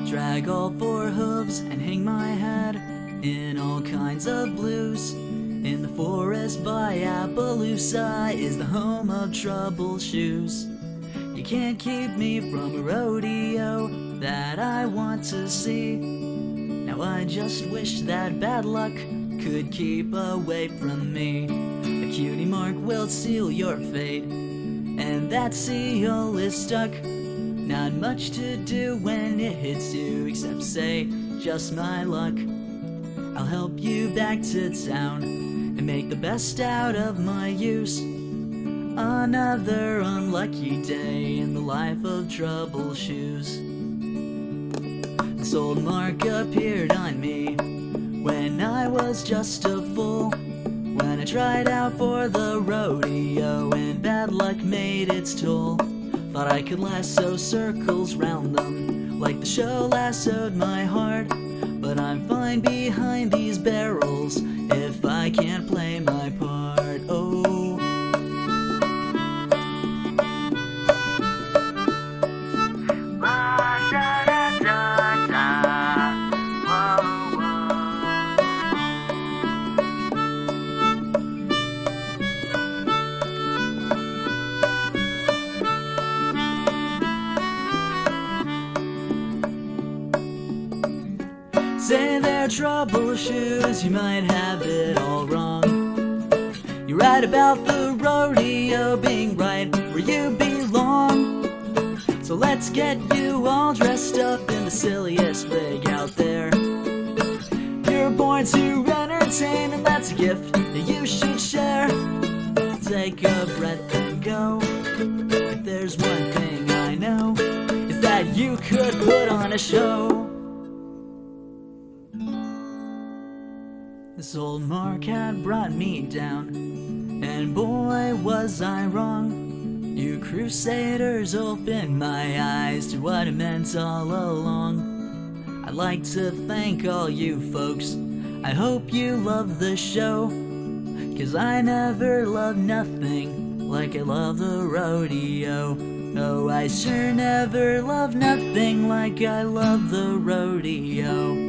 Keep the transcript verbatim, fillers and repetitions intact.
drag all four hooves and hang my head in all kinds of blues. In the forest by Appaloosa is the home of trouble shoes. You can't keep me from a rodeo that I want to see. Now I just wish that bad luck could keep away from me. A cutie mark will seal your fate, and that seal is stuck. Not much to do when it hits you except say, just my luck. I'll help you back to town and make the best out of my use. Another unlucky day in the life of trouble shoes. This old mark appeared on me when I was just a fool, when I tried out for the rodeo and bad luck made its toll. Thought I could lasso circles round them like the show lassoed my heart, but I'm fine behind these barrels if I can't play my part. Oh, say they're trouble shoes, you might have it all wrong. You're right about the rodeo being right where you belong. So let's get you all dressed up in the silliest rig out there. You're born to entertain, and that's a gift that you should share. Take a breath and go. If there's one thing I know, is that you could put on a show. This old mark had brought me down, and boy was I wrong. You crusaders opened my eyes to what it meant all along. I'd like to thank all you folks. I hope you love the show, 'cause I never loved nothing like I love the rodeo. Oh, I sure never loved nothing like I love the rodeo.